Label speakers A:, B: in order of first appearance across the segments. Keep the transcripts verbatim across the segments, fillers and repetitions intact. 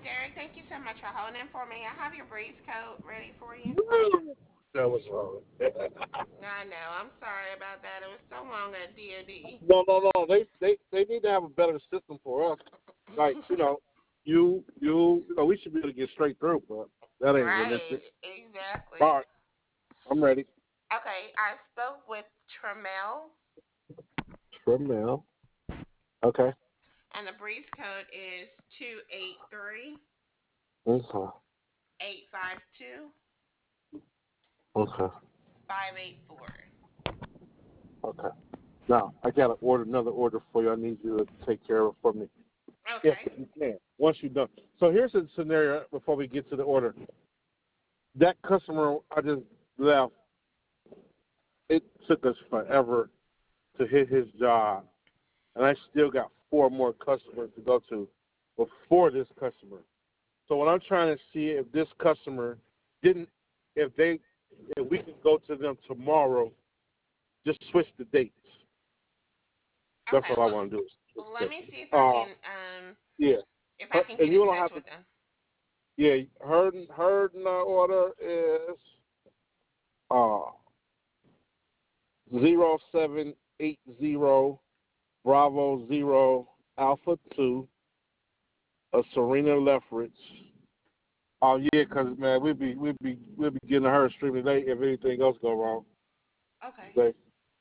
A: Derek. Thank you so much for holding for me. I have your breeze coat ready for you.
B: That was wrong.
A: I know. I'm sorry about that. It was so long at D O D.
B: No, no, no. They, they, they need to have a better system for us. Like, you know, you, you, you know, we should be able to get straight through, but that ain't
A: Right.
B: realistic.
A: Exactly.
B: All right, I'm ready.
A: Okay. I spoke with Tremel,
B: From now. Okay.
A: and the breeze code is two eight three
B: Okay.
A: eight five two
B: Okay.
A: five eight four.
B: Okay. Now, I got to order another order for you. I need you to take care of it for me. If
A: Okay.
B: you can, once you're done. So here's a scenario before we get to the order. That customer I just left, it took us forever to hit his job, and I still got four more customers to go to before this customer. So what I'm trying to see if this customer didn't, if they, if we can go to them tomorrow, just switch the dates. That's
A: Okay.
B: what I
A: Well,
B: want to do.
A: let me see if I
B: Uh,
A: can um
B: yeah.
A: if I
B: Her,
A: can
B: and
A: get
B: you
A: in
B: don't
A: touch
B: have to.
A: with them.
B: Yeah, her her order is uh zero seven eight zero Bravo zero Alpha two, a Serena Leffridge. Oh yeah, 'cause man, we'd be we'd be we'd be getting her extremely late if anything else go wrong.
A: Okay.
B: Okay.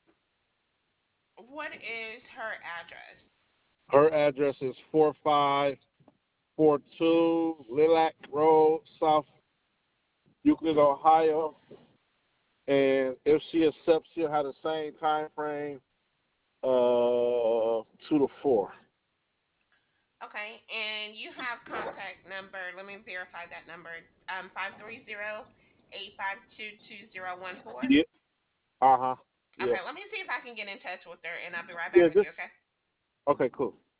A: What is her address?
B: Her address is four five four two Lilac Road, South Euclid, Ohio. And if she accepts, she'll have the same time frame, uh, two to four.
A: Okay, and you have contact number. Let me verify that number. Um, five three zero eight five two two zero one four.
B: Yeah. Uh huh. Yeah.
A: Okay, let me see if I can get in touch with her, and I'll be right back
B: Yeah.
A: with you.
B: Just
A: Okay.
B: okay. Cool.